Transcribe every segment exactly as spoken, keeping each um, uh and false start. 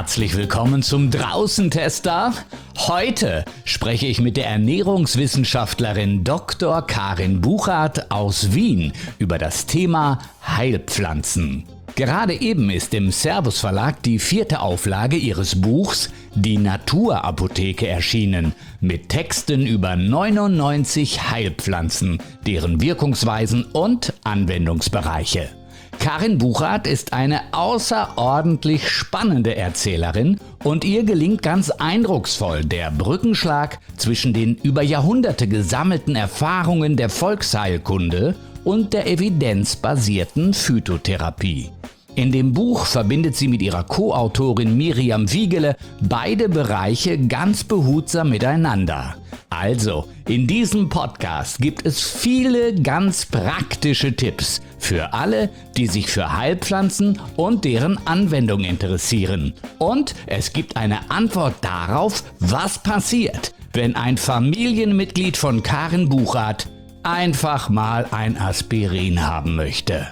Herzlich willkommen zum Draußentester. Heute spreche ich mit der Ernährungswissenschaftlerin Doktor Karin Buchert aus Wien über das Thema Heilpflanzen. Gerade eben ist im Servus Verlag die vierte Auflage ihres Buchs Die Naturapotheke erschienen, mit Texten über neunundneunzig Heilpflanzen, deren Wirkungsweisen und Anwendungsbereiche. Karin Buchert ist eine außerordentlich spannende Erzählerin und ihr gelingt ganz eindrucksvoll der Brückenschlag zwischen den über Jahrhunderte gesammelten Erfahrungen der Volksheilkunde und der evidenzbasierten Phytotherapie. In dem Buch verbindet sie mit ihrer Co-Autorin Miriam Wiegele beide Bereiche ganz behutsam miteinander. Also, in diesem Podcast gibt es viele ganz praktische Tipps für alle, die sich für Heilpflanzen und deren Anwendung interessieren. Und es gibt eine Antwort darauf, was passiert, wenn ein Familienmitglied von Karin Buchert einfach mal ein Aspirin haben möchte.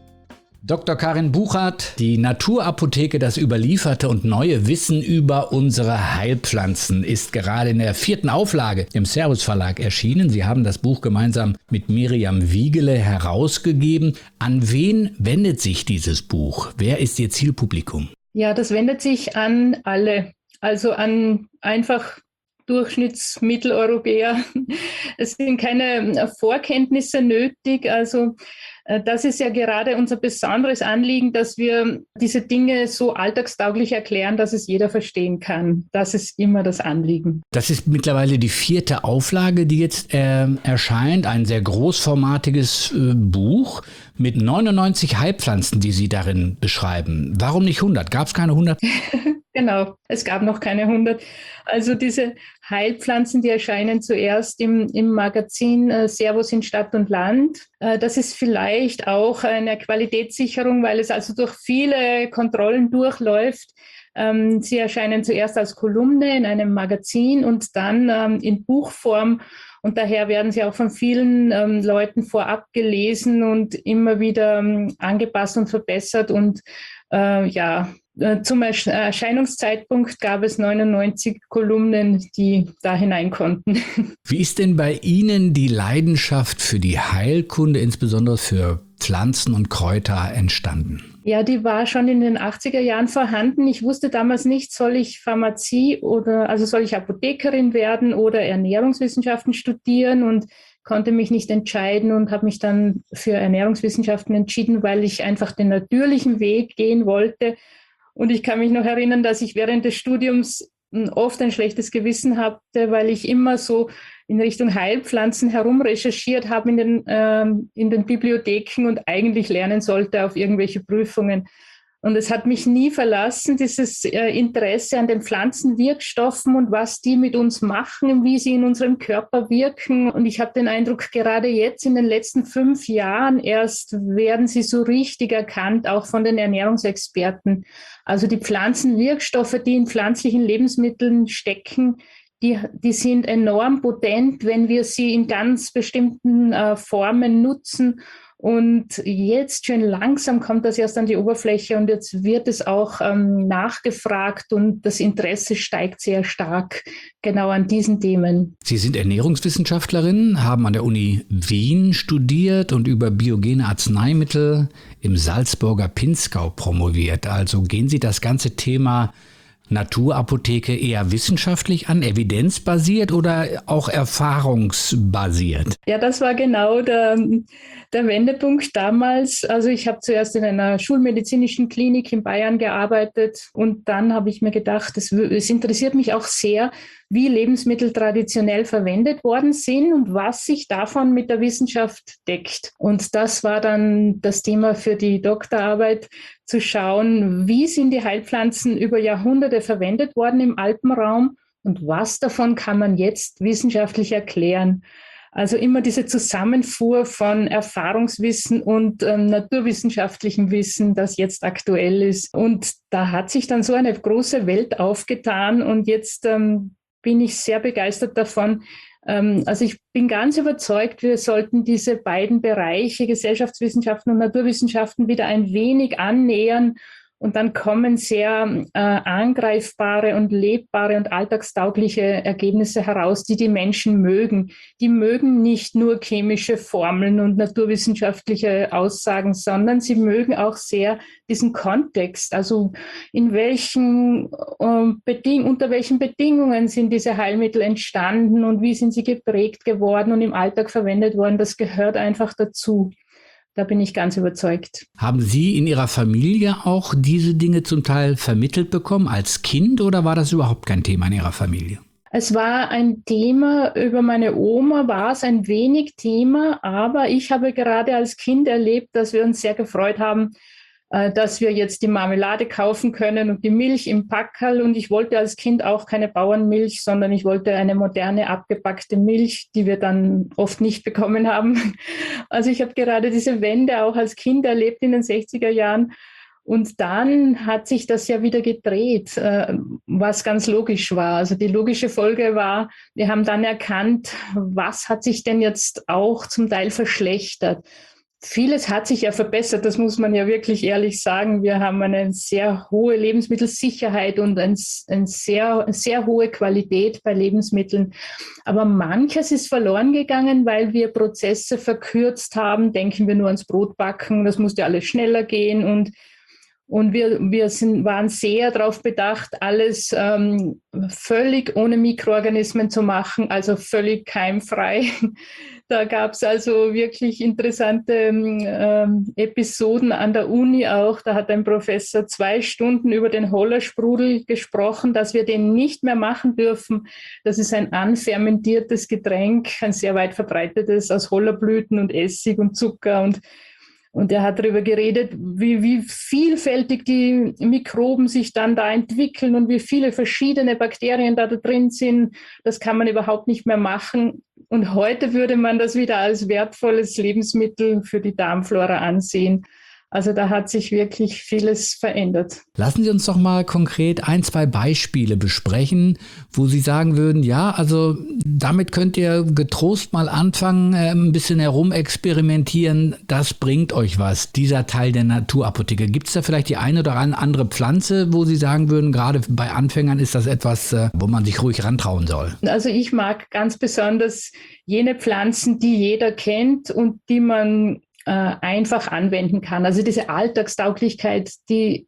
Doktor Karin Buchert, die Naturapotheke, das überlieferte und neue Wissen über unsere Heilpflanzen, ist gerade in der vierten Auflage im Servus Verlag erschienen. Sie haben das Buch gemeinsam mit Miriam Wiegele herausgegeben. An wen wendet sich dieses Buch? Wer ist Ihr Zielpublikum? Ja, das wendet sich an alle, also an einfach Durchschnittsmitteleuropäer. Es sind keine Vorkenntnisse nötig, also das ist ja gerade unser besonderes Anliegen, dass wir diese Dinge so alltagstauglich erklären, dass es jeder verstehen kann. Das ist immer das Anliegen. Das ist mittlerweile die vierte Auflage, die jetzt äh, erscheint. Ein sehr großformatiges äh, Buch mit neunundneunzig Heilpflanzen, die Sie darin beschreiben. Warum nicht hundert? Gab es keine hundert? Genau, es gab noch keine hundert. Also diese Heilpflanzen, die erscheinen zuerst im, im Magazin äh, Servus in Stadt und Land. Äh, das ist vielleicht auch eine Qualitätssicherung, weil es also durch viele Kontrollen durchläuft. Ähm, sie erscheinen zuerst als Kolumne in einem Magazin und dann ähm, in Buchform. Und daher werden sie auch von vielen ähm, Leuten vorab gelesen und immer wieder ähm, angepasst und verbessert. Und äh, ja, äh, zum Erscheinungszeitpunkt gab es neunundneunzig Kolumnen, die da hinein konnten. Wie ist denn bei Ihnen die Leidenschaft für die Heilkunde, insbesondere für Pflanzen und Kräuter, entstanden? Ja, die war schon in den achtziger Jahren vorhanden. Ich wusste damals nicht, soll ich Pharmazie oder, also soll ich Apothekerin werden oder Ernährungswissenschaften studieren, und konnte mich nicht entscheiden und habe mich dann für Ernährungswissenschaften entschieden, weil ich einfach den natürlichen Weg gehen wollte. Und ich kann mich noch erinnern, dass ich während des Studiums oft ein schlechtes Gewissen hatte, weil ich immer so in Richtung Heilpflanzen herumrecherchiert habe in den, ähm, in den Bibliotheken und eigentlich lernen sollte auf irgendwelche Prüfungen. Und es hat mich nie verlassen, dieses äh, Interesse an den Pflanzenwirkstoffen und was die mit uns machen und wie sie in unserem Körper wirken. Und ich habe den Eindruck, gerade jetzt in den letzten fünf Jahren erst werden sie so richtig erkannt, auch von den Ernährungsexperten. Also die Pflanzenwirkstoffe, die in pflanzlichen Lebensmitteln stecken, die, die sind enorm potent, wenn wir sie in ganz bestimmten äh, Formen nutzen. Und jetzt schön langsam kommt das erst an die Oberfläche und jetzt wird es auch ähm, nachgefragt und das Interesse steigt sehr stark genau an diesen Themen. Sie sind Ernährungswissenschaftlerin, haben an der Uni Wien studiert und über biogene Arzneimittel im Salzburger Pinzgau promoviert. Also gehen Sie das ganze Thema Naturapotheke eher wissenschaftlich an, evidenzbasiert oder auch erfahrungsbasiert? Ja, das war genau der, der Wendepunkt damals. Also ich habe zuerst in einer schulmedizinischen Klinik in Bayern gearbeitet und dann habe ich mir gedacht, es, es interessiert mich auch sehr, wie Lebensmittel traditionell verwendet worden sind und was sich davon mit der Wissenschaft deckt. Und das war dann das Thema für die Doktorarbeit, zu schauen, wie sind die Heilpflanzen über Jahrhunderte verwendet worden im Alpenraum und was davon kann man jetzt wissenschaftlich erklären. Also immer diese Zusammenfuhr von Erfahrungswissen und ähm, naturwissenschaftlichem Wissen, das jetzt aktuell ist. Und da hat sich dann so eine große Welt aufgetan und jetzt ähm, bin ich sehr begeistert davon. Ähm, also ich bin ganz überzeugt, wir sollten diese beiden Bereiche, Gesellschaftswissenschaften und Naturwissenschaften, wieder ein wenig annähern Und dann kommen sehr äh, angreifbare und lebbare und alltagstaugliche Ergebnisse heraus, die die Menschen mögen. Die mögen nicht nur chemische Formeln und naturwissenschaftliche Aussagen, sondern sie mögen auch sehr diesen Kontext. Also in welchen, äh, Beding- unter welchen Bedingungen sind diese Heilmittel entstanden und wie sind sie geprägt geworden und im Alltag verwendet worden. Das gehört einfach dazu. Da bin ich ganz überzeugt. Haben Sie in Ihrer Familie auch diese Dinge zum Teil vermittelt bekommen als Kind oder war das überhaupt kein Thema in Ihrer Familie? Es war ein Thema, über meine Oma war es ein wenig Thema, aber ich habe gerade als Kind erlebt, dass wir uns sehr gefreut haben, dass wir jetzt die Marmelade kaufen können und die Milch im Packerl. Und ich wollte als Kind auch keine Bauernmilch, sondern ich wollte eine moderne, abgepackte Milch, die wir dann oft nicht bekommen haben. Also ich habe gerade diese Wende auch als Kind erlebt in den sechziger Jahren. Und dann hat sich das ja wieder gedreht, was ganz logisch war. Also die logische Folge war, wir haben dann erkannt, was hat sich denn jetzt auch zum Teil verschlechtert. Vieles hat sich ja verbessert, das muss man ja wirklich ehrlich sagen. Wir haben eine sehr hohe Lebensmittelsicherheit und ein, ein sehr, sehr hohe Qualität bei Lebensmitteln. Aber manches ist verloren gegangen, weil wir Prozesse verkürzt haben. Denken wir nur ans Brotbacken, das musste alles schneller gehen. Und, und wir, wir sind, waren sehr darauf bedacht, alles ähm, völlig ohne Mikroorganismen zu machen, also völlig keimfrei. Da gab es also wirklich interessante ähm, Episoden an der Uni auch. Da hat ein Professor zwei Stunden über den Hollersprudel gesprochen, dass wir den nicht mehr machen dürfen. Das ist ein anfermentiertes Getränk, ein sehr weit verbreitetes aus Hollerblüten und Essig und Zucker. Und, und er hat darüber geredet, wie, wie vielfältig die Mikroben sich dann da entwickeln und wie viele verschiedene Bakterien da, da drin sind. Das kann man überhaupt nicht mehr machen. Und heute würde man das wieder als wertvolles Lebensmittel für die Darmflora ansehen. Also da hat sich wirklich vieles verändert. Lassen Sie uns doch mal konkret ein, zwei Beispiele besprechen, wo Sie sagen würden, ja, also damit könnt ihr getrost mal anfangen, ein bisschen herumexperimentieren, das bringt euch was, dieser Teil der Naturapotheke. Gibt es da vielleicht die eine oder andere Pflanze, wo Sie sagen würden, gerade bei Anfängern ist das etwas, wo man sich ruhig rantrauen soll? Also ich mag ganz besonders jene Pflanzen, die jeder kennt und die man einfach anwenden kann. Also diese Alltagstauglichkeit, die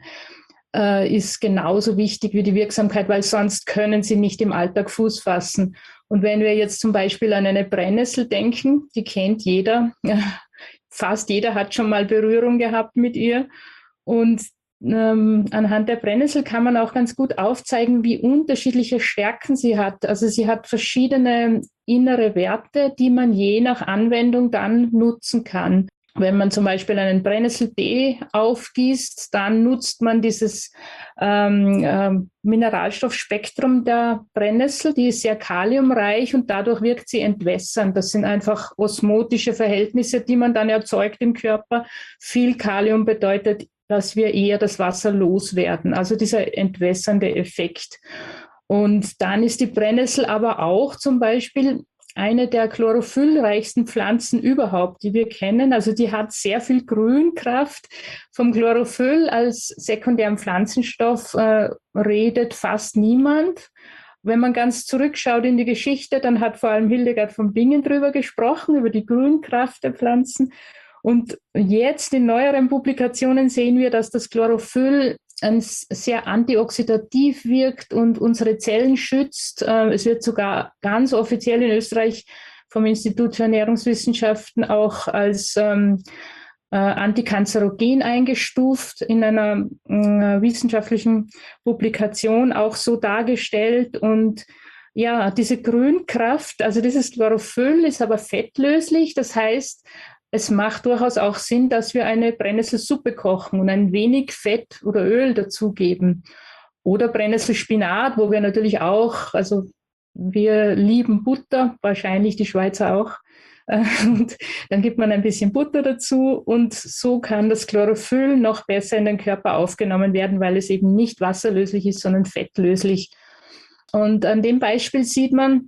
äh, ist genauso wichtig wie die Wirksamkeit, weil sonst können sie nicht im Alltag Fuß fassen. Und wenn wir jetzt zum Beispiel an eine Brennnessel denken, die kennt jeder, fast jeder hat schon mal Berührung gehabt mit ihr. Und ähm, anhand der Brennnessel kann man auch ganz gut aufzeigen, wie unterschiedliche Stärken sie hat. Also sie hat verschiedene innere Werte, die man je nach Anwendung dann nutzen kann. Wenn man zum Beispiel einen Brennnesseltee aufgießt, dann nutzt man dieses ähm, äh, Mineralstoffspektrum der Brennnessel, die ist sehr kaliumreich und dadurch wirkt sie entwässernd. Das sind einfach osmotische Verhältnisse, die man dann erzeugt im Körper. Viel Kalium bedeutet, dass wir eher das Wasser loswerden, also dieser entwässernde Effekt. Und dann ist die Brennnessel aber auch zum Beispiel eine der chlorophyllreichsten Pflanzen überhaupt, die wir kennen. Also die hat sehr viel Grünkraft. Vom Chlorophyll als sekundären Pflanzenstoff äh, redet fast niemand. Wenn man ganz zurückschaut in die Geschichte, dann hat vor allem Hildegard von Bingen drüber gesprochen, über die Grünkraft der Pflanzen. Und jetzt in neueren Publikationen sehen wir, dass das Chlorophyll ein sehr antioxidativ wirkt und unsere Zellen schützt. Es wird sogar ganz offiziell in Österreich vom Institut für Ernährungswissenschaften auch als ähm, äh, antikanzerogen eingestuft, in einer äh, wissenschaftlichen Publikation auch so dargestellt. Und ja, diese Grünkraft, also dieses Chlorophyll ist aber fettlöslich, das heißt, es macht durchaus auch Sinn, dass wir eine Brennnesselsuppe kochen und ein wenig Fett oder Öl dazugeben. Oder Brennnesselspinat, wo wir natürlich auch, also wir lieben Butter, wahrscheinlich die Schweizer auch. Und dann gibt man ein bisschen Butter dazu und so kann das Chlorophyll noch besser in den Körper aufgenommen werden, weil es eben nicht wasserlöslich ist, sondern fettlöslich. Und an dem Beispiel sieht man,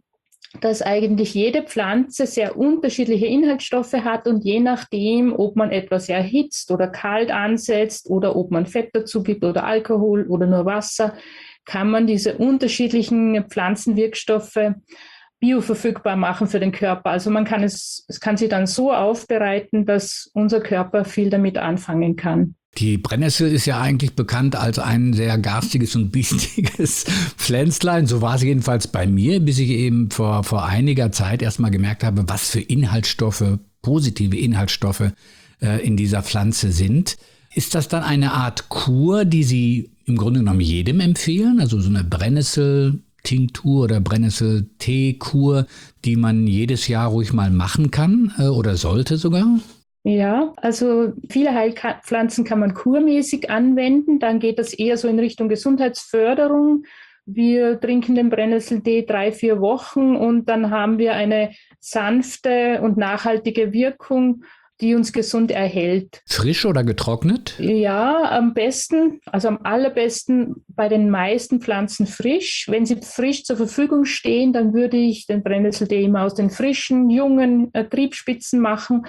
dass eigentlich jede Pflanze sehr unterschiedliche Inhaltsstoffe hat und je nachdem, ob man etwas erhitzt oder kalt ansetzt oder ob man Fett dazu gibt oder Alkohol oder nur Wasser, kann man diese unterschiedlichen Pflanzenwirkstoffe bioverfügbar machen für den Körper. Also man kann es, es kann sie dann so aufbereiten, dass unser Körper viel damit anfangen kann. Die Brennnessel ist ja eigentlich bekannt als ein sehr garstiges und biestiges Pflänzlein. So war es jedenfalls bei mir, bis ich eben vor, vor einiger Zeit erst mal gemerkt habe, was für Inhaltsstoffe, positive Inhaltsstoffe äh, in dieser Pflanze sind. Ist das dann eine Art Kur, die Sie im Grunde genommen jedem empfehlen? Also so eine Brennnessel-Tinktur oder Brennnessel-Tee-Kur, die man jedes Jahr ruhig mal machen kann äh, oder sollte sogar? Ja, also viele Heilpflanzen kann man kurmäßig anwenden. Dann geht das eher so in Richtung Gesundheitsförderung. Wir trinken den Brennnesseltee drei, vier Wochen und dann haben wir eine sanfte und nachhaltige Wirkung, die uns gesund erhält. Frisch oder getrocknet? Ja, am besten, also am allerbesten bei den meisten Pflanzen frisch. Wenn sie frisch zur Verfügung stehen, dann würde ich den Brennnesseltee immer aus den frischen, jungen äh, Triebspitzen machen.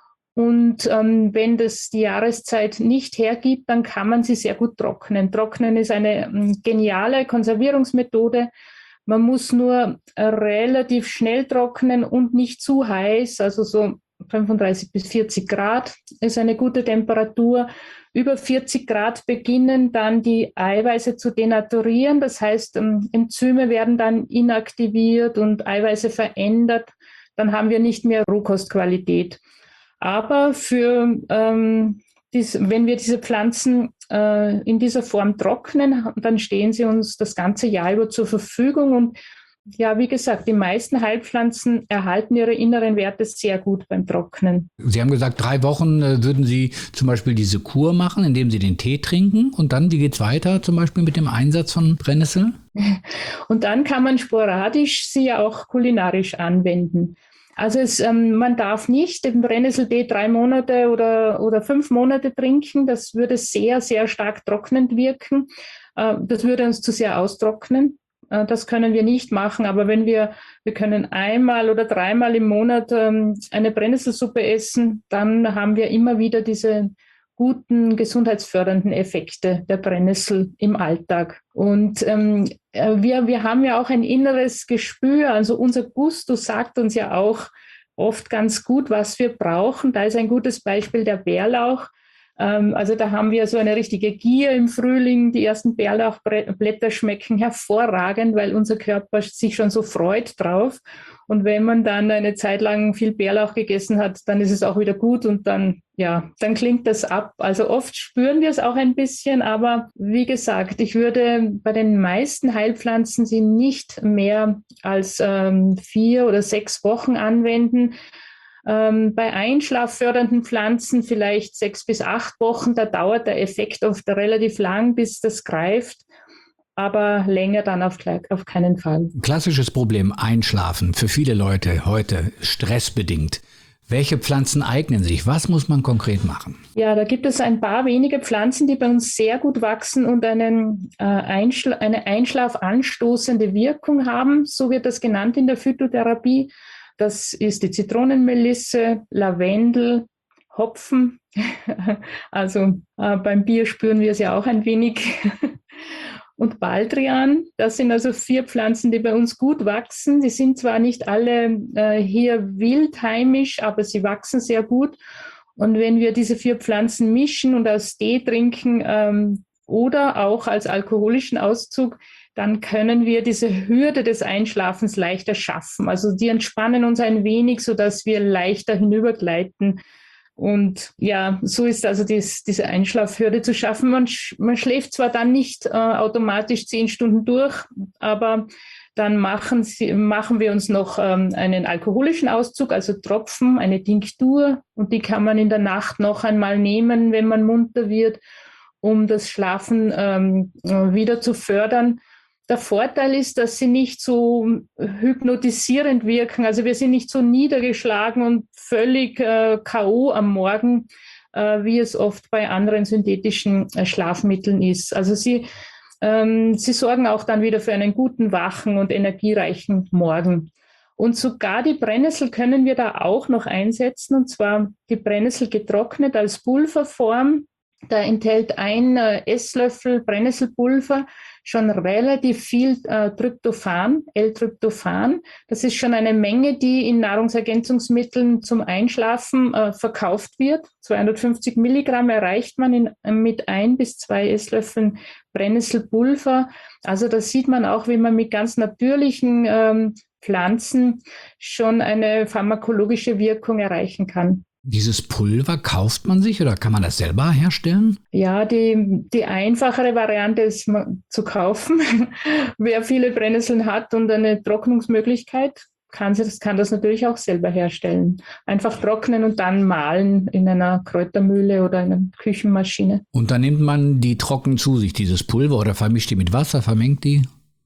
Und ähm, wenn das die Jahreszeit nicht hergibt, dann kann man sie sehr gut trocknen. Trocknen ist eine ähm, geniale Konservierungsmethode. Man muss nur äh, relativ schnell trocknen und nicht zu heiß, also so fünfunddreißig bis vierzig Grad ist eine gute Temperatur. Über vierzig Grad beginnen dann die Eiweiße zu denaturieren. Das heißt, ähm, Enzyme werden dann inaktiviert und Eiweiße verändert. Dann haben wir nicht mehr Rohkostqualität. Aber für, ähm, dies, wenn wir diese Pflanzen äh, in dieser Form trocknen, dann stehen sie uns das ganze Jahr über zur Verfügung. Und ja, wie gesagt, die meisten Heilpflanzen erhalten ihre inneren Werte sehr gut beim Trocknen. Sie haben gesagt, drei Wochen äh, würden Sie zum Beispiel diese Kur machen, indem Sie den Tee trinken. Und dann, wie geht's weiter, zum Beispiel mit dem Einsatz von Brennnessel? Und dann kann man sporadisch sie ja auch kulinarisch anwenden. Also es, ähm, man darf nicht den Brennnesseltee drei Monate oder, oder fünf Monate trinken. Das würde sehr, sehr stark trocknend wirken. Äh, das würde uns zu sehr austrocknen. Äh, das können wir nicht machen. Aber wenn wir, wir können einmal oder dreimal im Monat ähm, eine Brennnesselsuppe essen, dann haben wir immer wieder diese guten gesundheitsfördernden Effekte der Brennnessel im Alltag. Und ähm, wir, wir haben ja auch ein inneres Gespür, also unser Gustus sagt uns ja auch oft ganz gut, was wir brauchen. Da ist ein gutes Beispiel der Bärlauch. Ähm, also da haben wir so eine richtige Gier im Frühling. Die ersten Bärlauchblätter schmecken hervorragend, weil unser Körper sich schon so freut drauf. Und wenn man dann eine Zeit lang viel Bärlauch gegessen hat, dann ist es auch wieder gut und dann, ja, dann klingt das ab. Also oft spüren wir es auch ein bisschen, aber wie gesagt, ich würde bei den meisten Heilpflanzen sie nicht mehr als ähm, vier oder sechs Wochen anwenden. Ähm, bei einschlaffördernden Pflanzen vielleicht sechs bis acht Wochen, da dauert der Effekt oft relativ lang, bis das greift. Aber länger dann auf, auf keinen Fall. Klassisches Problem, Einschlafen, für viele Leute heute stressbedingt. Welche Pflanzen eignen sich? Was muss man konkret machen? Ja, da gibt es ein paar wenige Pflanzen, die bei uns sehr gut wachsen und einen, äh, Einschla- eine einschlafanstoßende Wirkung haben. So wird das genannt in der Phytotherapie. Das ist die Zitronenmelisse, Lavendel, Hopfen. Also äh, beim Bier spüren wir es ja auch ein wenig. Und Baldrian, das sind also vier Pflanzen, die bei uns gut wachsen. Die sind zwar nicht alle äh, hier wildheimisch, aber sie wachsen sehr gut. Und wenn wir diese vier Pflanzen mischen und als Tee trinken ähm, oder auch als alkoholischen Auszug, dann können wir diese Hürde des Einschlafens leichter schaffen. Also die entspannen uns ein wenig, sodass wir leichter hinübergleiten. Und ja, so ist also dies, diese Einschlafhürde zu schaffen. Man, sch- man schläft zwar dann nicht äh, automatisch zehn Stunden durch, aber dann machen, sie, machen wir uns noch ähm, einen alkoholischen Auszug, also Tropfen, eine Tinktur. Und die kann man in der Nacht noch einmal nehmen, wenn man munter wird, um das Schlafen ähm, wieder zu fördern. Der Vorteil ist, dass sie nicht so hypnotisierend wirken. Also wir sind nicht so niedergeschlagen und völlig äh, K O am Morgen, äh, wie es oft bei anderen synthetischen äh, Schlafmitteln ist. Also sie, ähm, sie sorgen auch dann wieder für einen guten, wachen und energiereichen Morgen. Und sogar die Brennnessel können wir da auch noch einsetzen, und zwar die Brennnessel getrocknet als Pulverform. Da enthält ein äh, Esslöffel Brennnesselpulver schon relativ viel äh, Tryptophan, L-Tryptophan. Das ist schon eine Menge, die in Nahrungsergänzungsmitteln zum Einschlafen äh, verkauft wird. zweihundertfünfzig Milligramm erreicht man in, äh, mit ein bis zwei Esslöffeln Brennnesselpulver. Also da sieht man auch, wie man mit ganz natürlichen ähm, Pflanzen schon eine pharmakologische Wirkung erreichen kann. Dieses Pulver kauft man sich oder kann man das selber herstellen? Ja, die, die einfachere Variante ist zu kaufen. Wer viele Brennnesseln hat und eine Trocknungsmöglichkeit, kann, sie, das, kann das natürlich auch selber herstellen. Einfach trocknen und dann mahlen in einer Kräutermühle oder in einer Küchenmaschine. Und dann nimmt man die trocken zu sich, dieses Pulver, oder vermischt die mit Wasser, vermengt die?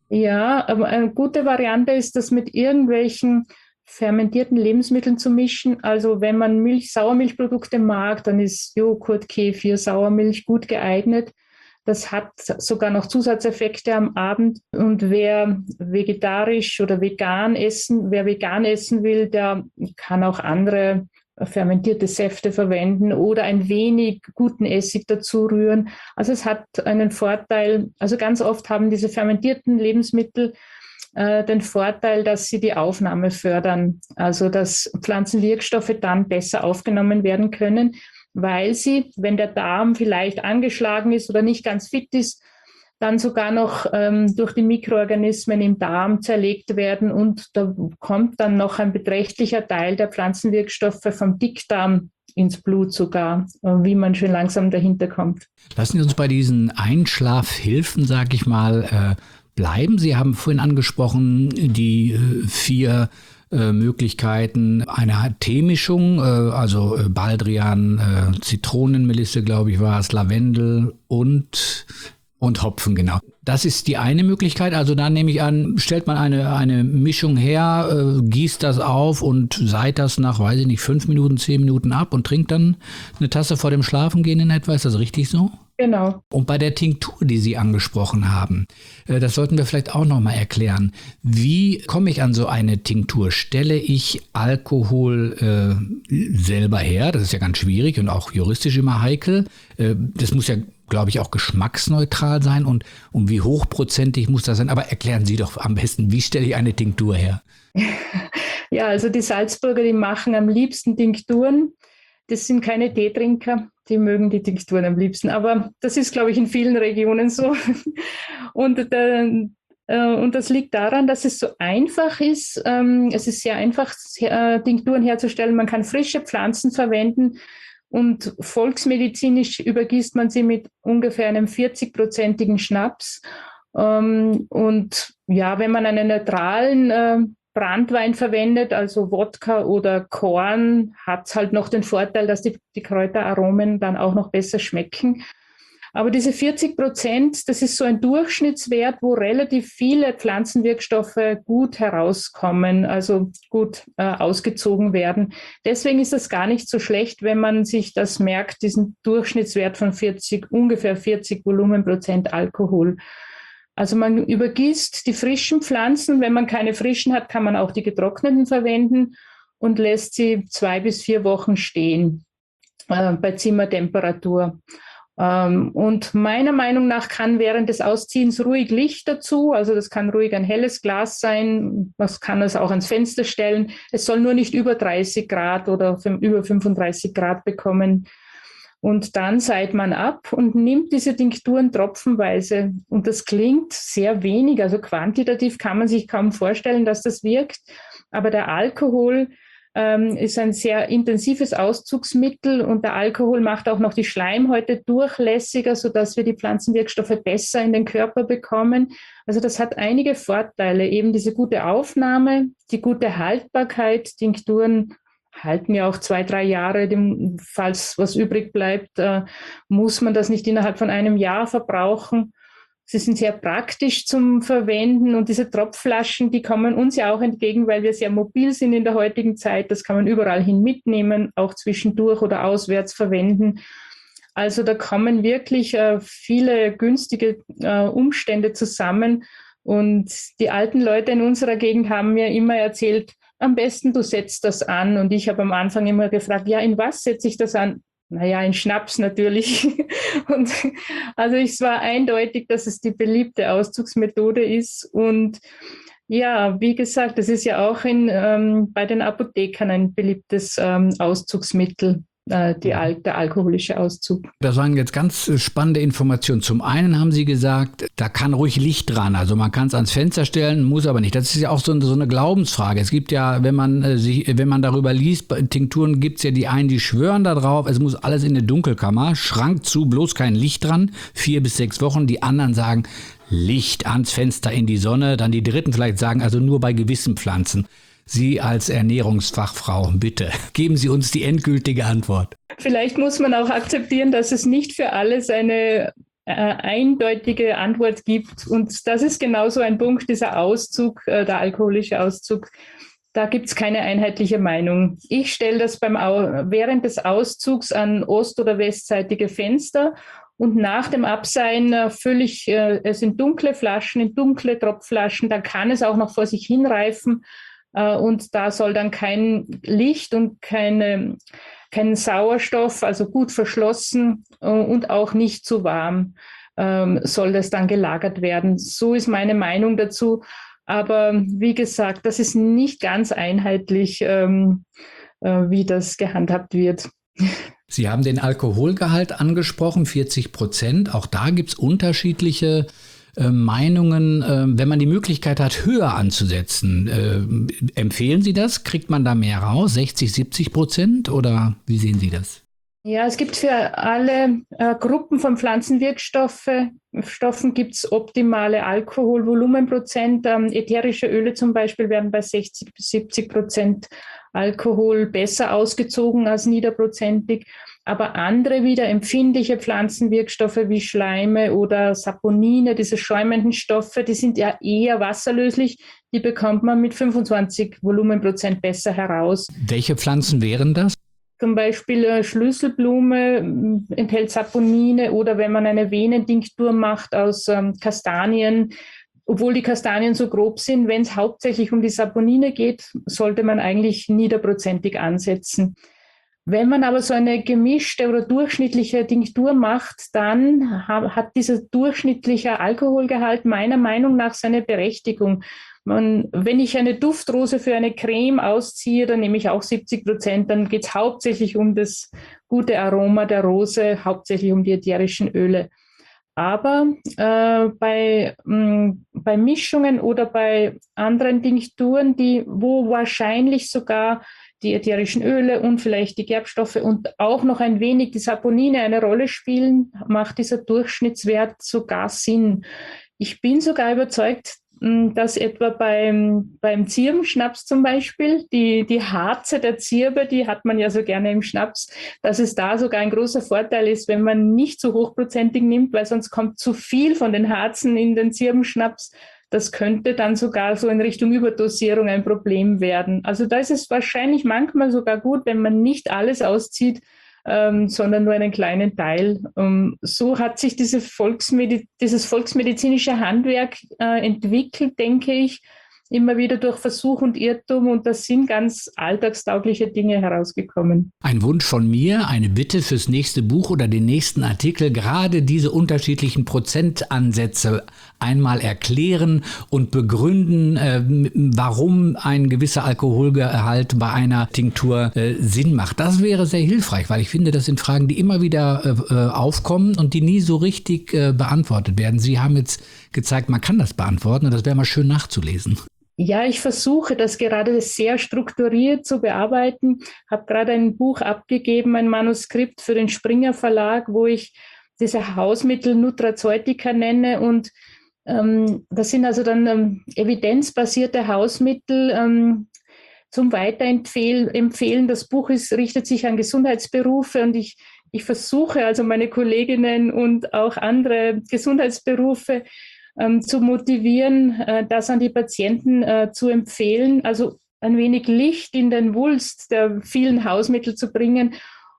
Ja, aber eine gute Variante ist, das mit irgendwelchen fermentierten Lebensmitteln zu mischen. Also wenn man Milch, Sauermilchprodukte mag, dann ist Joghurt, Kefir, Sauermilch gut geeignet. Das hat sogar noch Zusatzeffekte am Abend. Und wer vegetarisch oder vegan essen, wer vegan essen will, der kann auch andere fermentierte Säfte verwenden oder ein wenig guten Essig dazu rühren. Also es hat einen Vorteil. Also ganz oft haben diese fermentierten Lebensmittel den Vorteil, dass sie die Aufnahme fördern, also dass Pflanzenwirkstoffe dann besser aufgenommen werden können, weil sie, wenn der Darm vielleicht angeschlagen ist oder nicht ganz fit ist, dann sogar noch ähm, durch die Mikroorganismen im Darm zerlegt werden und da kommt dann noch ein beträchtlicher Teil der Pflanzenwirkstoffe vom Dickdarm ins Blut sogar, wie man schön langsam dahinter kommt. Lassen Sie uns bei diesen Einschlafhilfen, sag ich mal, äh, bleiben. Sie haben vorhin angesprochen, die äh, vier äh, Möglichkeiten einer Teemischung, äh, also äh, Baldrian, äh, Zitronenmelisse, glaube ich, war es, Lavendel und, und Hopfen, genau. Das ist die eine Möglichkeit. Also da nehme ich an, stellt man eine, eine Mischung her, äh, gießt das auf und seit das nach, weiß ich nicht, fünf Minuten, zehn Minuten ab und trinkt dann eine Tasse vor dem Schlafengehen in etwa. Ist das richtig so? Genau. Und bei der Tinktur, die Sie angesprochen haben, äh, das sollten wir vielleicht auch nochmal erklären. Wie komme ich an so eine Tinktur? Stelle ich Alkohol äh, selber her? Das ist ja ganz schwierig und auch juristisch immer heikel. Äh, das muss ja, glaube ich, auch geschmacksneutral sein. Und, und wie hochprozentig muss das sein? Aber erklären Sie doch am besten, wie stelle ich eine Tinktur her? Ja, also die Salzburger, die machen am liebsten Tinkturen. Das sind keine Teetrinker, die mögen die Tinkturen am liebsten. Aber das ist, glaube ich, in vielen Regionen so. Und, äh, und das liegt daran, dass es so einfach ist. Ähm, es ist sehr einfach, äh, Tinkturen herzustellen. Man kann frische Pflanzen verwenden und volksmedizinisch übergießt man sie mit ungefähr einem vierzig-prozentigen Schnaps. Ähm, und ja, wenn man einen neutralen äh, Brandwein verwendet, also Wodka oder Korn, hat es halt noch den Vorteil, dass die, die Kräuteraromen dann auch noch besser schmecken. Aber diese vierzig Prozent, das ist so ein Durchschnittswert, wo relativ viele Pflanzenwirkstoffe gut herauskommen, also gut äh, ausgezogen werden. Deswegen ist das gar nicht so schlecht, wenn man sich das merkt, diesen Durchschnittswert von vierzig, ungefähr vierzig Volumenprozent Alkohol. Also man übergießt die frischen Pflanzen. Wenn man keine frischen hat, kann man auch die getrockneten verwenden und lässt sie zwei bis vier Wochen stehen äh, bei Zimmertemperatur. Ähm, und meiner Meinung nach kann während des Ausziehens ruhig Licht dazu. Also das kann ruhig ein helles Glas sein. Man kann es auch ans Fenster stellen. Es soll nur nicht über dreißig Grad oder über fünfunddreißig Grad bekommen. Und dann seiht man ab und nimmt diese Tinkturen tropfenweise. Und das klingt sehr wenig, also quantitativ kann man sich kaum vorstellen, dass das wirkt. Aber der Alkohol ähm, ist ein sehr intensives Auszugsmittel und der Alkohol macht auch noch die Schleimhäute durchlässiger, sodass wir die Pflanzenwirkstoffe besser in den Körper bekommen. Also das hat einige Vorteile, eben diese gute Aufnahme, die gute Haltbarkeit. Tinkturen halten ja auch zwei, drei Jahre, falls was übrig bleibt, äh, muss man das nicht innerhalb von einem Jahr verbrauchen. Sie sind sehr praktisch zum Verwenden und diese Tropfflaschen, die kommen uns ja auch entgegen, weil wir sehr mobil sind in der heutigen Zeit. Das kann man überall hin mitnehmen, auch zwischendurch oder auswärts verwenden. Also da kommen wirklich äh, viele günstige äh, Umstände zusammen. Und die alten Leute in unserer Gegend haben mir immer erzählt, am besten, du setzt das an. Und ich habe am Anfang immer gefragt, ja, in was setze ich das an? Naja, in Schnaps natürlich. Und also es war eindeutig, dass es die beliebte Auszugsmethode ist. Und ja, wie gesagt, das ist ja auch in, ähm, bei den Apothekern ein beliebtes ähm, Auszugsmittel. Die Al- der alkoholische Auszug. Das waren jetzt ganz spannende Informationen. Zum einen haben Sie gesagt, da kann ruhig Licht dran. Also man kann es ans Fenster stellen, muss aber nicht. Das ist ja auch so eine, so eine Glaubensfrage. Es gibt ja, wenn man äh, sich, wenn man darüber liest, bei Tinkturen gibt es ja die einen, die schwören da drauf, es muss alles in eine Dunkelkammer, Schrank zu, bloß kein Licht dran, vier bis sechs Wochen. Die anderen sagen, Licht ans Fenster in die Sonne. Dann die dritten vielleicht sagen, also nur bei gewissen Pflanzen. Sie als Ernährungsfachfrau, bitte, geben Sie uns die endgültige Antwort. Vielleicht muss man auch akzeptieren, dass es nicht für alles eine äh, eindeutige Antwort gibt. Und das ist genauso ein Punkt, dieser Auszug, äh, der alkoholische Auszug. Da gibt es keine einheitliche Meinung. Ich stelle das beim Au- während des Auszugs an ost- oder westseitige Fenster. Und nach dem Abseihen äh, fülle ich äh, es in dunkle Flaschen, in dunkle Tropfflaschen. Da kann es auch noch vor sich hinreifen. Und da soll dann kein Licht und keine, kein Sauerstoff, also gut verschlossen und auch nicht zu warm, ähm, soll das dann gelagert werden. So ist meine Meinung dazu. Aber wie gesagt, das ist nicht ganz einheitlich, ähm, äh, wie das gehandhabt wird. Sie haben den Alkoholgehalt angesprochen, vierzig Prozent. Auch da gibt es unterschiedliche äh, Meinungen. Äh, wenn man die Möglichkeit hat, höher anzusetzen, äh, empfehlen Sie das? Kriegt man da mehr raus? sechzig, siebzig Prozent? Oder wie sehen Sie das? Ja, es gibt für alle äh, Gruppen von Pflanzenwirkstoffen gibt es optimale Alkoholvolumenprozent. Ähm, ätherische Öle zum Beispiel werden bei sechzig bis siebzig Prozent Alkohol besser ausgezogen als niederprozentig. Aber andere wieder empfindliche Pflanzenwirkstoffe wie Schleime oder Saponine, diese schäumenden Stoffe, die sind ja eher wasserlöslich. Die bekommt man mit fünfundzwanzig Volumenprozent besser heraus. Welche Pflanzen wären das? Zum Beispiel äh, Schlüsselblume äh, enthält Saponine oder wenn man eine Venentinktur macht aus ähm, Kastanien, obwohl die Kastanien so grob sind, wenn es hauptsächlich um die Saponine geht, sollte man eigentlich niederprozentig ansetzen. Wenn man aber so eine gemischte oder durchschnittliche Tinktur macht, dann ha- hat dieser durchschnittliche Alkoholgehalt meiner Meinung nach seine Berechtigung. Man, wenn ich eine Duftrose für eine Creme ausziehe, dann nehme ich auch siebzig Prozent. Dann geht es hauptsächlich um das gute Aroma der Rose, hauptsächlich um die ätherischen Öle. Aber äh, bei, mh, bei Mischungen oder bei anderen Tinkturen, die, wo wahrscheinlich sogar die ätherischen Öle und vielleicht die Gerbstoffe und auch noch ein wenig die Saponine eine Rolle spielen, macht dieser Durchschnittswert sogar Sinn. Ich bin sogar überzeugt, dass etwa beim, beim Zirbenschnaps zum Beispiel, die, die Harze der Zirbe, die hat man ja so gerne im Schnaps, dass es da sogar ein großer Vorteil ist, wenn man nicht so hochprozentig nimmt, weil sonst kommt zu viel von den Harzen in den Zirbenschnaps. Das könnte dann sogar so in Richtung Überdosierung ein Problem werden. Also da ist es wahrscheinlich manchmal sogar gut, wenn man nicht alles auszieht, ähm, sondern nur einen kleinen Teil. Ähm, so hat sich diese Volksmedi- dieses volksmedizinische Handwerk äh, entwickelt, denke ich, immer wieder durch Versuch und Irrtum und da sind ganz alltagstaugliche Dinge herausgekommen. Ein Wunsch von mir, eine Bitte fürs nächste Buch oder den nächsten Artikel, gerade diese unterschiedlichen Prozentansätze einmal erklären und begründen, äh, warum ein gewisser Alkoholgehalt bei einer Tinktur äh, Sinn macht. Das wäre sehr hilfreich, weil ich finde, das sind Fragen, die immer wieder äh, aufkommen und die nie so richtig äh, beantwortet werden. Sie haben jetzt gezeigt, man kann das beantworten und das wäre mal schön nachzulesen. Ja, ich versuche das gerade sehr strukturiert zu bearbeiten. Habe gerade ein Buch abgegeben, ein Manuskript für den Springer Verlag, wo ich diese Hausmittel Nutraceutica nenne. Und ähm, das sind also dann ähm, evidenzbasierte Hausmittel ähm, zum Weiterempfehlen. Das Buch ist, richtet sich an Gesundheitsberufe und ich, ich versuche also meine Kolleginnen und auch andere Gesundheitsberufe Ähm, zu motivieren, äh, das an die Patienten äh, zu empfehlen, also ein wenig Licht in den Wulst der vielen Hausmittel zu bringen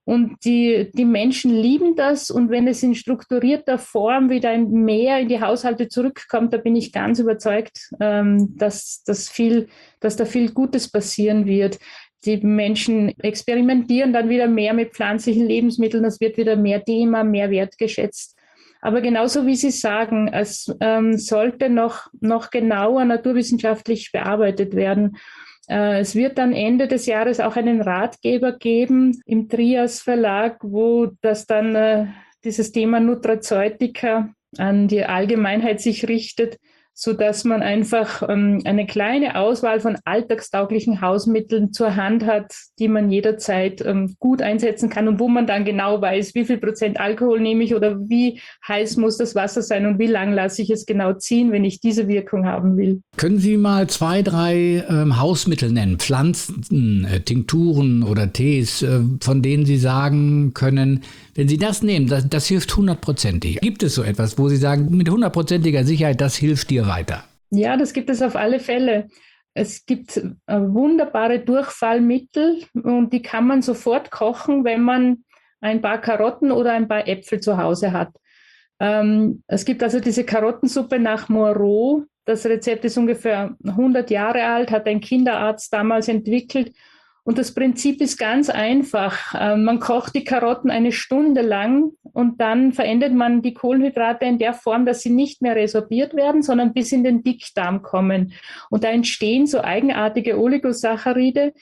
Und die, die Menschen lieben das. Und wenn es in strukturierter Form wieder ein mehr in die Haushalte zurückkommt, da bin ich ganz überzeugt, ähm, dass, dass, viel, dass da viel Gutes passieren wird. Die Menschen experimentieren dann wieder mehr mit pflanzlichen Lebensmitteln. Das wird wieder mehr Thema, mehr wertgeschätzt. Aber genauso wie Sie sagen, es ähm, sollte noch, noch genauer naturwissenschaftlich bearbeitet werden. Es wird dann Ende des Jahres auch einen Ratgeber geben im Trias Verlag, wo das dann äh, dieses Thema Nutraceutica an die Allgemeinheit sich richtet, sodass man einfach ähm, eine kleine Auswahl von alltagstauglichen Hausmitteln zur Hand hat, die man jederzeit ähm, gut einsetzen kann und wo man dann genau weiß, wie viel Prozent Alkohol nehme ich oder wie heiß muss das Wasser sein und wie lang lasse ich es genau ziehen, wenn ich diese Wirkung haben will. Können Sie mal zwei, drei ähm, Hausmittel nennen, Pflanzen, äh, Tinkturen oder Tees, äh, von denen Sie sagen können, wenn Sie das nehmen, das, das hilft hundertprozentig. Gibt es so etwas, wo Sie sagen, mit hundertprozentiger Sicherheit, das hilft dir weiter? Ja, das gibt es auf alle Fälle. Es gibt äh, wunderbare Durchfallmittel und die kann man sofort kochen, wenn man ein paar Karotten oder ein paar Äpfel zu Hause hat. Ähm, es gibt also diese Karottensuppe nach Moreau. Das Rezept ist ungefähr hundert Jahre alt, hat ein Kinderarzt damals entwickelt. Und das Prinzip ist ganz einfach. Man kocht die Karotten eine Stunde lang und dann verändert man die Kohlenhydrate in der Form, dass sie nicht mehr resorbiert werden, sondern bis in den Dickdarm kommen. Und da entstehen so eigenartige Oligosaccharide,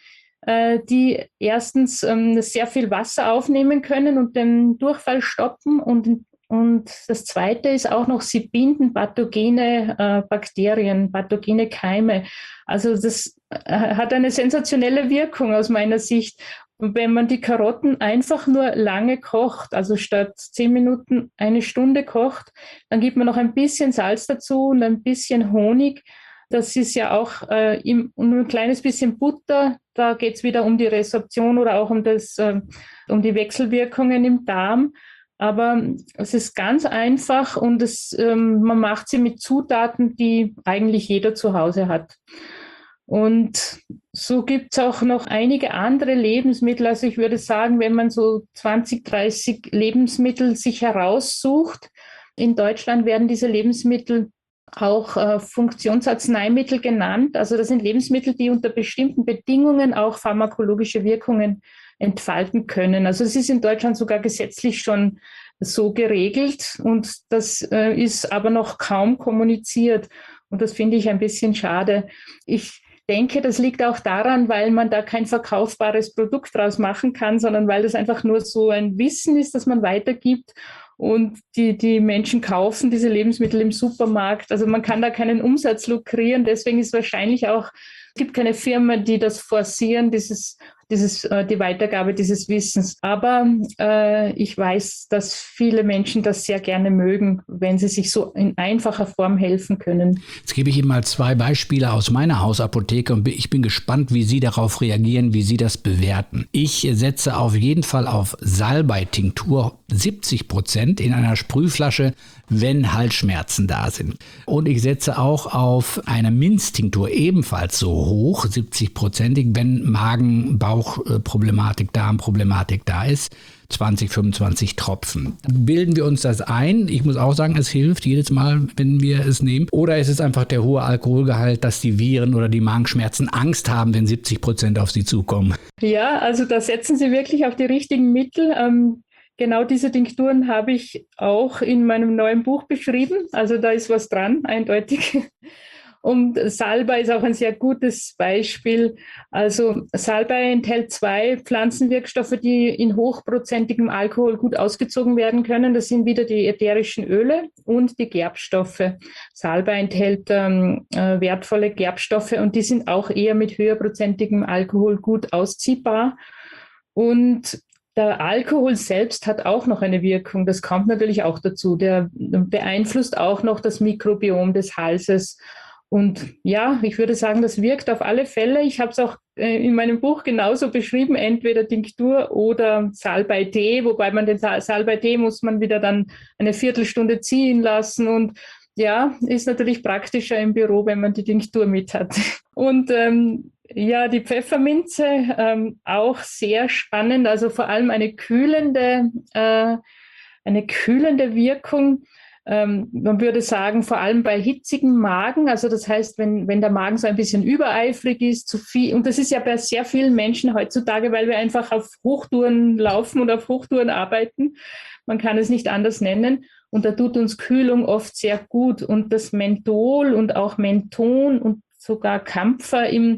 die erstens sehr viel Wasser aufnehmen können und den Durchfall stoppen. Und, und das Zweite ist auch noch, sie binden pathogene Bakterien, pathogene Keime. Also das hat eine sensationelle Wirkung aus meiner Sicht. Und wenn man die Karotten einfach nur lange kocht, also statt zehn Minuten eine Stunde kocht, dann gibt man noch ein bisschen Salz dazu und ein bisschen Honig. Das ist ja auch äh, im, und ein kleines bisschen Butter. Da geht es wieder um die Resorption oder auch um, das, äh, um die Wechselwirkungen im Darm. Aber es ist ganz einfach und es, ähm, man macht sie mit Zutaten, die eigentlich jeder zu Hause hat. Und so gibt es auch noch einige andere Lebensmittel. Also ich würde sagen, wenn man so zwanzig, dreißig Lebensmittel sich heraussucht, in Deutschland werden diese Lebensmittel auch äh, Funktionsarzneimittel genannt. Also das sind Lebensmittel, die unter bestimmten Bedingungen auch pharmakologische Wirkungen entfalten können. Also es ist in Deutschland sogar gesetzlich schon so geregelt und das äh, ist aber noch kaum kommuniziert. Und das finde ich ein bisschen schade. Ich denke, das liegt auch daran, weil man da kein verkaufbares Produkt draus machen kann, sondern weil das einfach nur so ein Wissen ist, das man weitergibt. Und die, die Menschen kaufen diese Lebensmittel im Supermarkt. Also man kann da keinen Umsatz lukrieren. Deswegen ist wahrscheinlich auch, es gibt keine Firma, die das forcieren, dieses, dieses, äh, die Weitergabe dieses Wissens. Aber äh, ich weiß, dass viele Menschen das sehr gerne mögen, wenn sie sich so in einfacher Form helfen können. Jetzt gebe ich Ihnen mal zwei Beispiele aus meiner Hausapotheke und ich bin gespannt, wie Sie darauf reagieren, wie Sie das bewerten. Ich setze auf jeden Fall auf Salbei-Tinktur siebzig Prozent in einer Sprühflasche, wenn Halsschmerzen da sind. Und ich setze auch auf eine Minztinktur ebenfalls so hoch, siebzig-prozentig, wenn Magen-Bauch-Problematik, Darmproblematik da ist. zwanzig, fünfundzwanzig Tropfen. Bilden wir uns das ein? Ich muss auch sagen, es hilft jedes Mal, wenn wir es nehmen. Oder ist es einfach der hohe Alkoholgehalt, dass die Viren oder die Magenschmerzen Angst haben, wenn siebzig Prozent auf sie zukommen? Ja, also da setzen Sie wirklich auf die richtigen Mittel. Ähm Genau diese Tinkturen habe ich auch in meinem neuen Buch beschrieben. Also da ist was dran, eindeutig. Und Salbei ist auch ein sehr gutes Beispiel. Also Salbei enthält zwei Pflanzenwirkstoffe, die in hochprozentigem Alkohol gut ausgezogen werden können. Das sind wieder die ätherischen Öle und die Gerbstoffe. Salbei enthält ähm, äh, wertvolle Gerbstoffe und die sind auch eher mit höherprozentigem Alkohol gut ausziehbar. Und der Alkohol selbst hat auch noch eine Wirkung, das kommt natürlich auch dazu. Der beeinflusst auch noch das Mikrobiom des Halses. Und ja, ich würde sagen, das wirkt auf alle Fälle. Ich habe es auch äh, in meinem Buch genauso beschrieben, entweder Tinktur oder Salbei-Tee, wobei man den Salbei-Tee muss man wieder dann eine Viertelstunde ziehen lassen und ja, ist natürlich praktischer im Büro, wenn man die Tinktur mit hat. Und ähm, Ja, die Pfefferminze ähm, auch sehr spannend, also vor allem eine kühlende, äh, eine kühlende Wirkung. Ähm, man würde sagen, vor allem bei hitzigem Magen, also das heißt, wenn, wenn der Magen so ein bisschen übereifrig ist, zu viel, und das ist ja bei sehr vielen Menschen heutzutage, weil wir einfach auf Hochtouren laufen und auf Hochtouren arbeiten. Man kann es nicht anders nennen. Und da tut uns Kühlung oft sehr gut. Und das Menthol und auch Menthon und sogar Kampfer im,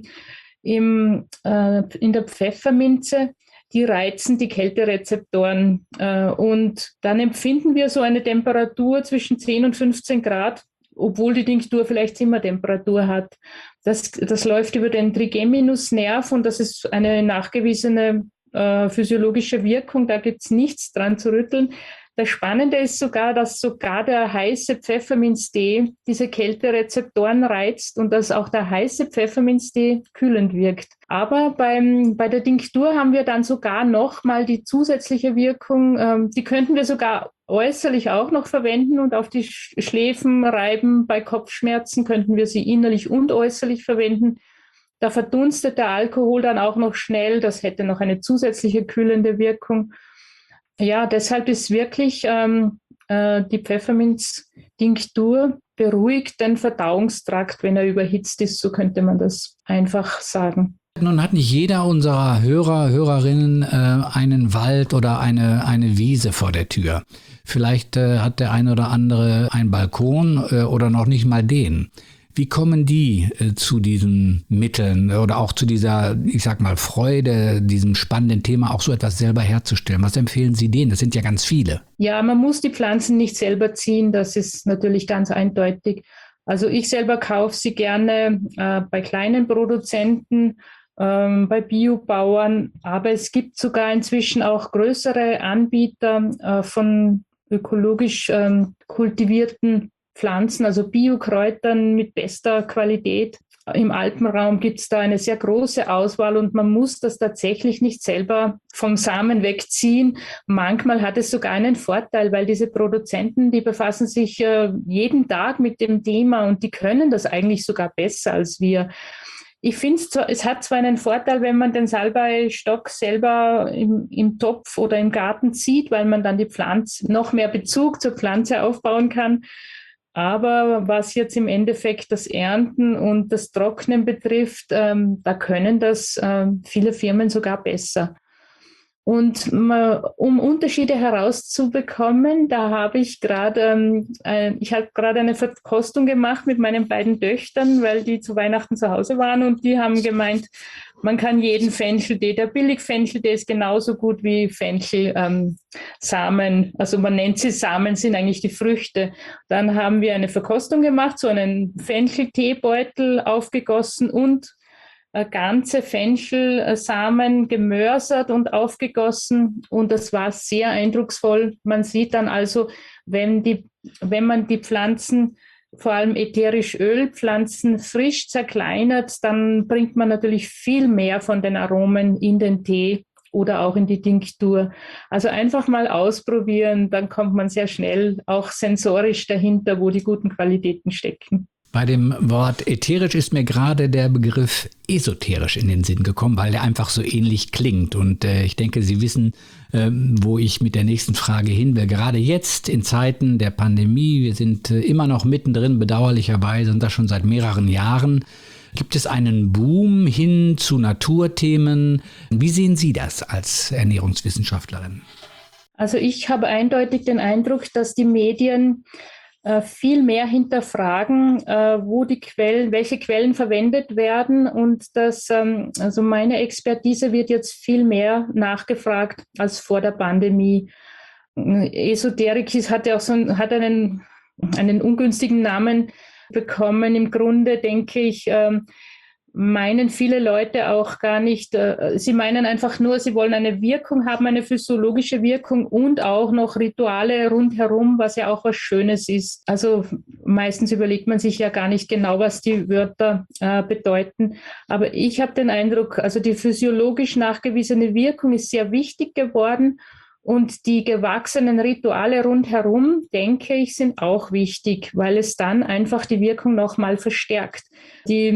im, äh, in der Pfefferminze, die reizen die Kälterezeptoren. Äh, und dann empfinden wir so eine Temperatur zwischen zehn und fünfzehn Grad, obwohl die Tinktur vielleicht Zimmertemperatur hat. Das, das läuft über den Trigeminusnerv und das ist eine nachgewiesene äh, physiologische Wirkung. Da gibt es nichts dran zu rütteln. Das Spannende ist sogar, dass sogar der heiße Pfefferminztee diese Kälterezeptoren reizt und dass auch der heiße Pfefferminztee kühlend wirkt. Aber beim, bei der Tinktur haben wir dann sogar nochmal die zusätzliche Wirkung, ähm, die könnten wir sogar äußerlich auch noch verwenden und auf die Schläfen reiben. Bei Kopfschmerzen könnten wir sie innerlich und äußerlich verwenden. Da verdunstet der Alkohol dann auch noch schnell. Das hätte noch eine zusätzliche kühlende Wirkung. Ja, deshalb ist wirklich ähm, äh, die Pfefferminz-Tinktur beruhigt den Verdauungstrakt, wenn er überhitzt ist. So könnte man das einfach sagen. Nun hat nicht jeder unserer Hörer, Hörerinnen äh, einen Wald oder eine, eine Wiese vor der Tür. Vielleicht äh, hat der eine oder andere einen Balkon äh, oder noch nicht mal den. Wie kommen die äh, zu diesen Mitteln oder auch zu dieser, ich sag mal, Freude, diesem spannenden Thema, auch so etwas selber herzustellen? Was empfehlen Sie denen? Das sind ja ganz viele. Ja, man muss die Pflanzen nicht selber ziehen, das ist natürlich ganz eindeutig. Also ich selber kaufe sie gerne äh, bei kleinen Produzenten, ähm, bei Biobauern, aber es gibt sogar inzwischen auch größere Anbieter äh, von ökologisch ähm, kultivierten Pflanzen, also Biokräutern mit bester Qualität. Im Alpenraum gibt es da eine sehr große Auswahl und man muss das tatsächlich nicht selber vom Samen wegziehen. Manchmal hat es sogar einen Vorteil, weil diese Produzenten, die befassen sich äh, jeden Tag mit dem Thema und die können das eigentlich sogar besser als wir. Ich finde, es hat zwar einen Vorteil, wenn man den Salbeistock selber im, im Topf oder im Garten zieht, weil man dann die Pflanze, noch mehr Bezug zur Pflanze aufbauen kann. Aber was jetzt im Endeffekt das Ernten und das Trocknen betrifft, ähm, da können das ähm, viele Firmen sogar besser. Und um Unterschiede herauszubekommen, da habe ich gerade, ähm, äh, ich habe gerade eine Verkostung gemacht mit meinen beiden Töchtern, weil die zu Weihnachten zu Hause waren und die haben gemeint, man kann jeden Fencheltee, der Billig-Fencheltee ist genauso gut wie Fenchelsamen, ähm, also man nennt sie Samen, sind eigentlich die Früchte. Dann haben wir eine Verkostung gemacht, so einen Fenchelteebeutel aufgegossen und ganze Fenchelsamen gemörsert und aufgegossen und das war sehr eindrucksvoll. Man sieht dann also, wenn, die, wenn man die Pflanzen, vor allem ätherisch Ölpflanzen, frisch zerkleinert, dann bringt man natürlich viel mehr von den Aromen in den Tee oder auch in die Tinktur. Also einfach mal ausprobieren, dann kommt man sehr schnell auch sensorisch dahinter, wo die guten Qualitäten stecken. Bei dem Wort ätherisch ist mir gerade der Begriff esoterisch in den Sinn gekommen, weil der einfach so ähnlich klingt. Und äh, ich denke, Sie wissen, äh, wo ich mit der nächsten Frage hin will. Gerade jetzt in Zeiten der Pandemie, wir sind äh, immer noch mittendrin, bedauerlicherweise, und das schon seit mehreren Jahren, gibt es einen Boom hin zu Naturthemen. Wie sehen Sie das als Ernährungswissenschaftlerin? Also ich habe eindeutig den Eindruck, dass die Medien viel mehr hinterfragen, wo die Quellen, welche Quellen verwendet werden und das, also meine Expertise wird jetzt viel mehr nachgefragt als vor der Pandemie. Esoterik hat ja auch so hat einen, einen ungünstigen Namen bekommen. Im Grunde denke ich, meinen viele Leute auch gar nicht, äh, sie meinen einfach nur, sie wollen eine Wirkung haben, eine physiologische Wirkung und auch noch Rituale rundherum, was ja auch was Schönes ist. Also meistens überlegt man sich ja gar nicht genau, was die Wörter äh, bedeuten. Aber ich habe den Eindruck, also die physiologisch nachgewiesene Wirkung ist sehr wichtig geworden. Und die gewachsenen Rituale rundherum, denke ich, sind auch wichtig, weil es dann einfach die Wirkung nochmal verstärkt. Die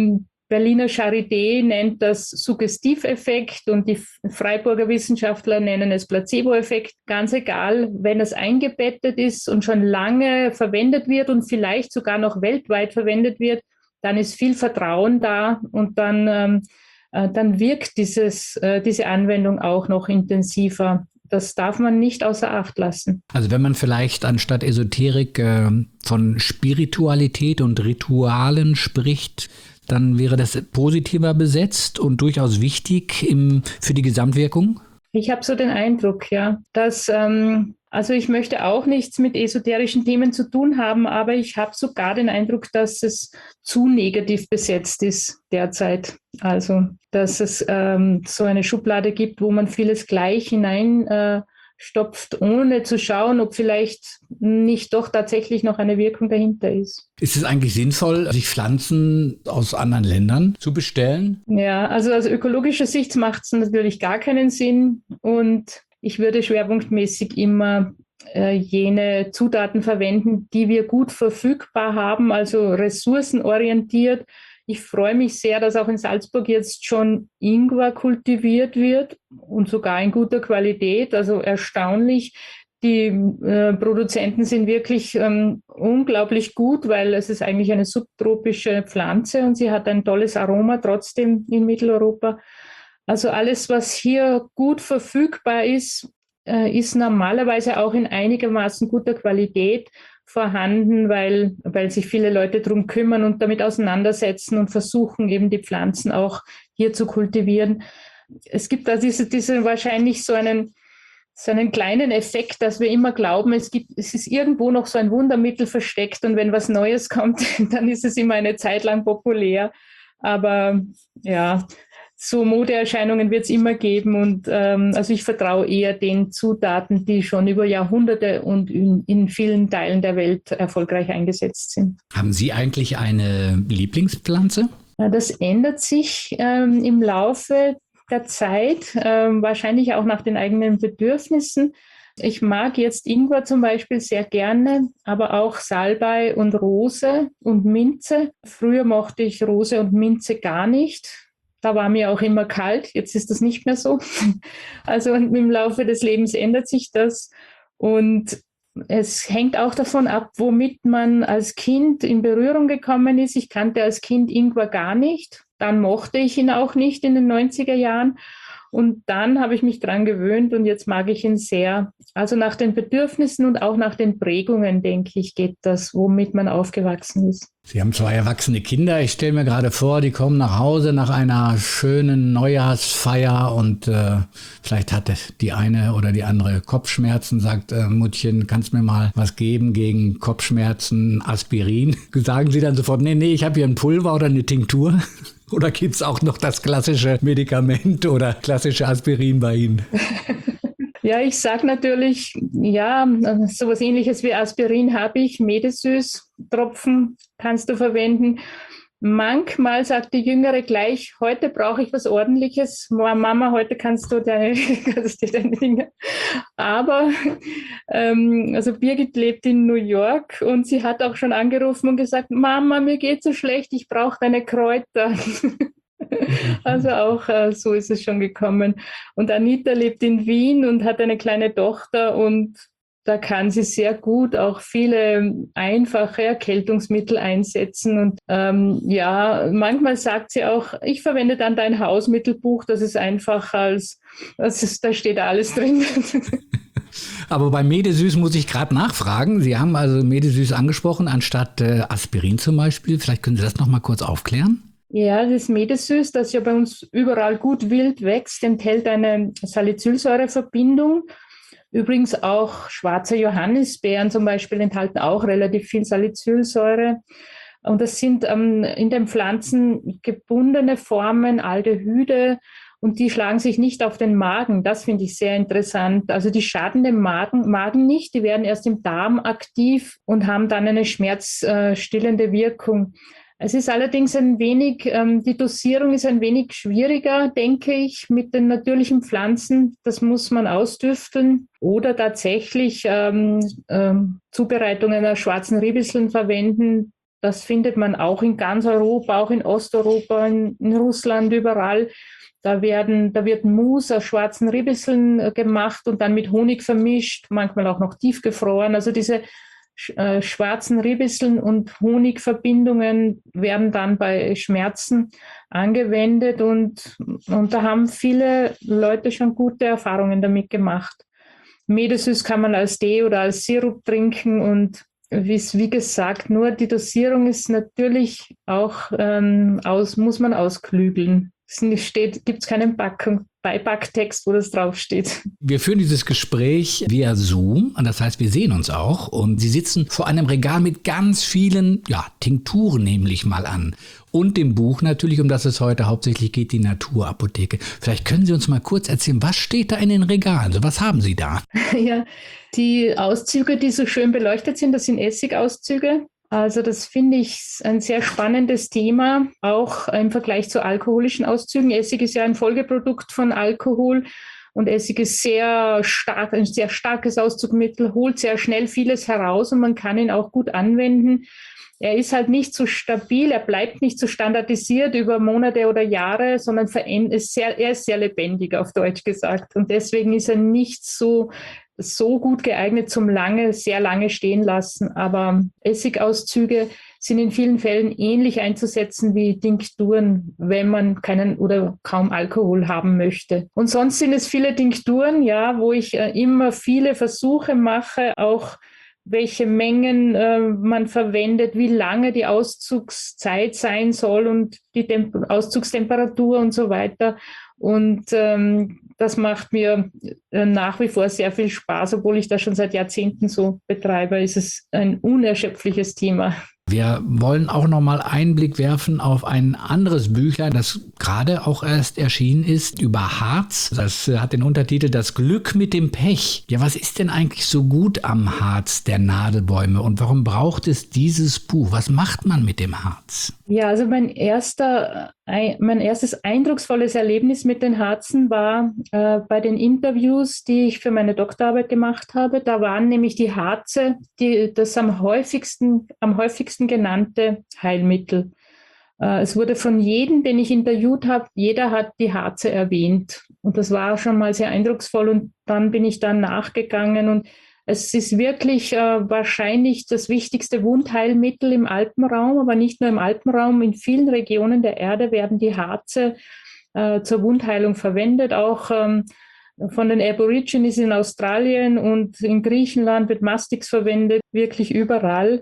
Berliner Charité nennt das Suggestiveffekt und die Freiburger Wissenschaftler nennen es Placebo-Effekt. Ganz egal, wenn es eingebettet ist und schon lange verwendet wird und vielleicht sogar noch weltweit verwendet wird, dann ist viel Vertrauen da und dann, ähm, äh, dann wirkt dieses, äh, diese Anwendung auch noch intensiver. Das darf man nicht außer Acht lassen. Also wenn man vielleicht anstatt Esoterik äh, von Spiritualität und Ritualen spricht, dann wäre das positiver besetzt und durchaus wichtig im, für die Gesamtwirkung? Ich habe so den Eindruck, ja, dass, ähm, also ich möchte auch nichts mit esoterischen Themen zu tun haben, aber ich habe sogar den Eindruck, dass es zu negativ besetzt ist derzeit. Also, dass es ähm, so eine Schublade gibt, wo man vieles gleich hinein äh, stopft, ohne zu schauen, ob vielleicht nicht doch tatsächlich noch eine Wirkung dahinter ist. Ist es eigentlich sinnvoll, sich Pflanzen aus anderen Ländern zu bestellen? Ja, also aus ökologischer Sicht macht es natürlich gar keinen Sinn und ich würde schwerpunktmäßig immer äh, jene Zutaten verwenden, die wir gut verfügbar haben, also ressourcenorientiert. Ich freue mich sehr, dass auch in Salzburg jetzt schon Ingwer kultiviert wird und sogar in guter Qualität, also erstaunlich. Die äh, Produzenten sind wirklich ähm, unglaublich gut, weil es ist eigentlich eine subtropische Pflanze und sie hat ein tolles Aroma trotzdem in Mitteleuropa. Also alles, was hier gut verfügbar ist, äh, ist normalerweise auch in einigermaßen guter Qualität vorhanden, weil, weil sich viele Leute darum kümmern und damit auseinandersetzen und versuchen, eben die Pflanzen auch hier zu kultivieren. Es gibt da diese, diese wahrscheinlich so einen, so einen kleinen Effekt, dass wir immer glauben, es gibt, es ist irgendwo noch so ein Wundermittel versteckt und wenn was Neues kommt, dann ist es immer eine Zeit lang populär. Aber ja, so Modeerscheinungen wird es immer geben und ähm, also ich vertraue eher den Zutaten, die schon über Jahrhunderte und in, in vielen Teilen der Welt erfolgreich eingesetzt sind. Haben Sie eigentlich eine Lieblingspflanze? Das ändert sich ähm, im Laufe der Zeit, ähm, wahrscheinlich auch nach den eigenen Bedürfnissen. Ich mag jetzt Ingwer zum Beispiel sehr gerne, aber auch Salbei und Rose und Minze. Früher mochte ich Rose und Minze gar nicht. Da war mir auch immer kalt, jetzt ist das nicht mehr so. Also im Laufe des Lebens ändert sich das und es hängt auch davon ab, womit man als Kind in Berührung gekommen ist. Ich kannte als Kind Ingwer gar nicht, dann mochte ich ihn auch nicht in den neunziger Jahren und dann habe ich mich dran gewöhnt und jetzt mag ich ihn sehr. Also nach den Bedürfnissen und auch nach den Prägungen, denke ich, geht das, womit man aufgewachsen ist. Sie haben zwei erwachsene Kinder. Ich stelle mir gerade vor, die kommen nach Hause nach einer schönen Neujahrsfeier und äh, vielleicht hat die eine oder die andere Kopfschmerzen, sagt, äh, Muttchen, kannst mir mal was geben gegen Kopfschmerzen, Aspirin? Sagen Sie dann sofort, nee, nee, ich habe hier ein Pulver oder eine Tinktur? Oder gibt es auch noch das klassische Medikament oder klassische Aspirin bei Ihnen? Ja, ich sage natürlich, ja, sowas Ähnliches wie Aspirin habe ich, Medesüß-Tropfen kannst du verwenden. Manchmal sagt die Jüngere gleich, heute brauche ich was Ordentliches. Mama, heute kannst du deine, kannst du deine Dinge. Aber ähm, also Birgit lebt in New York und sie hat auch schon angerufen und gesagt, Mama, mir geht so schlecht, ich brauche deine Kräuter. Also auch äh, so ist es schon gekommen. Und Anita lebt in Wien und hat eine kleine Tochter und da kann sie sehr gut auch viele einfache Erkältungsmittel einsetzen. Und ähm, ja, manchmal sagt sie auch, ich verwende dann dein Hausmittelbuch, das ist einfach als, das ist, da steht alles drin. Aber bei Medesüß muss ich gerade nachfragen. Sie haben also Medesüß angesprochen, anstatt äh, Aspirin zum Beispiel. Vielleicht können Sie das noch mal kurz aufklären? Ja, das Medesüß, das ja bei uns überall gut wild wächst, enthält eine Salicylsäureverbindung. Übrigens auch schwarze Johannisbeeren zum Beispiel enthalten auch relativ viel Salicylsäure. Und das sind ähm, in den Pflanzen gebundene Formen, Aldehyde, und die schlagen sich nicht auf den Magen. Das finde ich sehr interessant. Also die schaden dem Magen, Magen nicht, die werden erst im Darm aktiv und haben dann eine schmerzstillende Wirkung. Es ist allerdings ein wenig, ähm, die Dosierung ist ein wenig schwieriger, denke ich, mit den natürlichen Pflanzen. Das muss man ausdüfteln oder tatsächlich ähm, ähm, Zubereitungen aus schwarzen Ribisseln verwenden. Das findet man auch in ganz Europa, auch in Osteuropa, in, in Russland, überall. Da werden, da wird Mus aus schwarzen Ribisseln gemacht und dann mit Honig vermischt, manchmal auch noch tiefgefroren. Also diese äh, schwarzen Ribisseln und Honigverbindungen werden dann bei Schmerzen angewendet und, und da haben viele Leute schon gute Erfahrungen damit gemacht. Medesüß kann man als Tee oder als Sirup trinken und wie, wie gesagt, nur die Dosierung ist natürlich auch, ähm, aus, muss man ausklügeln. Es gibt keinen Back- Beipacktext, wo das draufsteht. Wir führen dieses Gespräch via Zoom, das heißt, wir sehen uns auch und Sie sitzen vor einem Regal mit ganz vielen, ja, Tinkturen nehme ich mal an. Und dem Buch natürlich, um das es heute hauptsächlich geht, die Naturapotheke. Vielleicht können Sie uns mal kurz erzählen, was steht da in den Regalen? Also was haben Sie da? Ja, die Auszüge, die so schön beleuchtet sind, das sind Essigauszüge. Also das finde ich ein sehr spannendes Thema, auch im Vergleich zu alkoholischen Auszügen. Essig ist ja ein Folgeprodukt von Alkohol und Essig ist sehr stark, ein sehr starkes Auszugmittel, holt sehr schnell vieles heraus und man kann ihn auch gut anwenden. Er ist halt nicht so stabil, er bleibt nicht so standardisiert über Monate oder Jahre, sondern ist sehr, er ist sehr lebendig, auf Deutsch gesagt. Und deswegen ist er nicht so so gut geeignet zum lange, sehr lange stehen lassen. Aber Essigauszüge sind in vielen Fällen ähnlich einzusetzen wie Tinkturen, wenn man keinen oder kaum Alkohol haben möchte. Und sonst sind es viele Tinkturen, ja, wo ich äh, immer viele Versuche mache, auch welche Mengen äh, man verwendet, wie lange die Auszugszeit sein soll und die Temp- Auszugstemperatur und so weiter. Und ähm, das macht mir äh, nach wie vor sehr viel Spaß, obwohl ich das schon seit Jahrzehnten so betreibe. Es ist ein unerschöpfliches Thema. Wir wollen auch noch mal Einblick werfen auf ein anderes Büchlein, das gerade auch erst erschienen ist, über Harz. Das hat den Untertitel Das Glück mit dem Pech. Ja, was ist denn eigentlich so gut am Harz der Nadelbäume und warum braucht es dieses Buch? Was macht man mit dem Harz? Ja, also mein erster, mein erstes eindrucksvolles Erlebnis mit den Harzen war äh, bei den Interviews, die ich für meine Doktorarbeit gemacht habe. Da waren nämlich die Harze die, das am häufigsten, am häufigsten genannte Heilmittel. Äh, es wurde von jedem, den ich interviewt habe, jeder hat die Harze erwähnt. Und das war schon mal sehr eindrucksvoll. Und dann bin ich dann nachgegangen und es ist wirklich äh, wahrscheinlich das wichtigste Wundheilmittel im Alpenraum, aber nicht nur im Alpenraum. In vielen Regionen der Erde werden die Harze äh, zur Wundheilung verwendet. Auch ähm, von den Aborigines in Australien und in Griechenland wird Mastix verwendet, wirklich überall.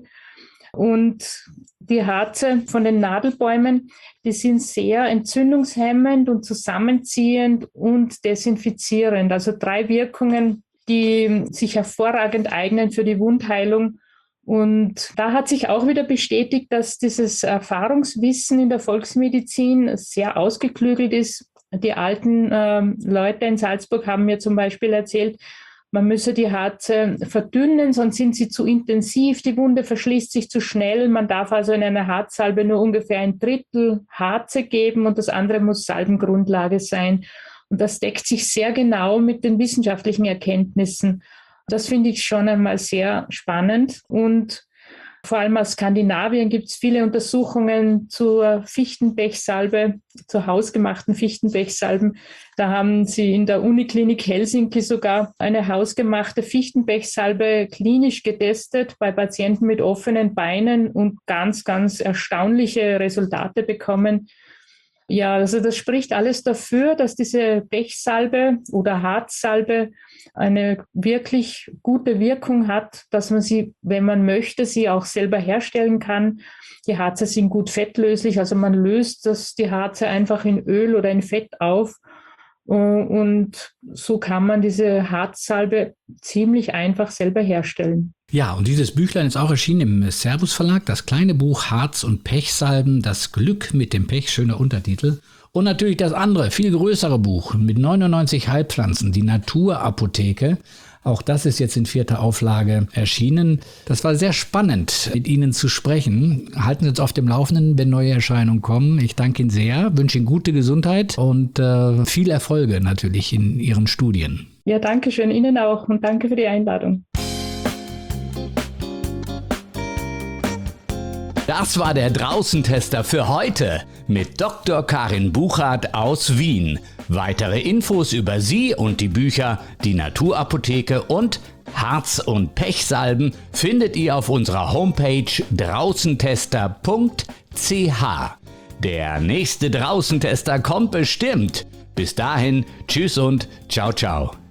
Und die Harze von den Nadelbäumen, die sind sehr entzündungshemmend und zusammenziehend und desinfizierend. Also drei Wirkungen, die sich hervorragend eignen für die Wundheilung. Und da hat sich auch wieder bestätigt, dass dieses Erfahrungswissen in der Volksmedizin sehr ausgeklügelt ist. Die alten äh, Leute in Salzburg haben mir zum Beispiel erzählt, man müsse die Harze verdünnen, sonst sind sie zu intensiv, die Wunde verschließt sich zu schnell. Man darf also in einer Harzsalbe nur ungefähr ein Drittel Harze geben und das andere muss Salbengrundlage sein. Und das deckt sich sehr genau mit den wissenschaftlichen Erkenntnissen. Das finde ich schon einmal sehr spannend. Und vor allem aus Skandinavien gibt es viele Untersuchungen zur Fichtenpechsalbe, zu hausgemachten Fichtenpechsalben. Da haben sie in der Uniklinik Helsinki sogar eine hausgemachte Fichtenpechsalbe klinisch getestet bei Patienten mit offenen Beinen und ganz, ganz erstaunliche Resultate bekommen. Ja, also das spricht alles dafür, dass diese Pechsalbe oder Harzsalbe eine wirklich gute Wirkung hat, dass man sie, wenn man möchte, sie auch selber herstellen kann. Die Harze sind gut fettlöslich, also man löst das, die Harze einfach in Öl oder in Fett auf. Und so kann man diese Harzsalbe ziemlich einfach selber herstellen. Ja, und dieses Büchlein ist auch erschienen im Servus Verlag, das kleine Buch Harz- und Pechsalben, das Glück mit dem Pech, schöner Untertitel. Und natürlich das andere, viel größere Buch mit neunundneunzig Heilpflanzen, die Naturapotheke. Auch das ist jetzt in vierter Auflage erschienen. Das war sehr spannend, mit Ihnen zu sprechen. Halten Sie uns auf dem Laufenden, wenn neue Erscheinungen kommen. Ich danke Ihnen sehr, wünsche Ihnen gute Gesundheit und äh, viel Erfolge natürlich in Ihren Studien. Ja, danke schön, Ihnen auch und danke für die Einladung. Das war der Draußentester für heute mit Doktor Karin Buchert aus Wien. Weitere Infos über sie und die Bücher Die Naturapotheke und Harz- und Pechsalben findet ihr auf unserer Homepage draußentester punkt c h. Der nächste Draußentester kommt bestimmt. Bis dahin, tschüss und ciao ciao.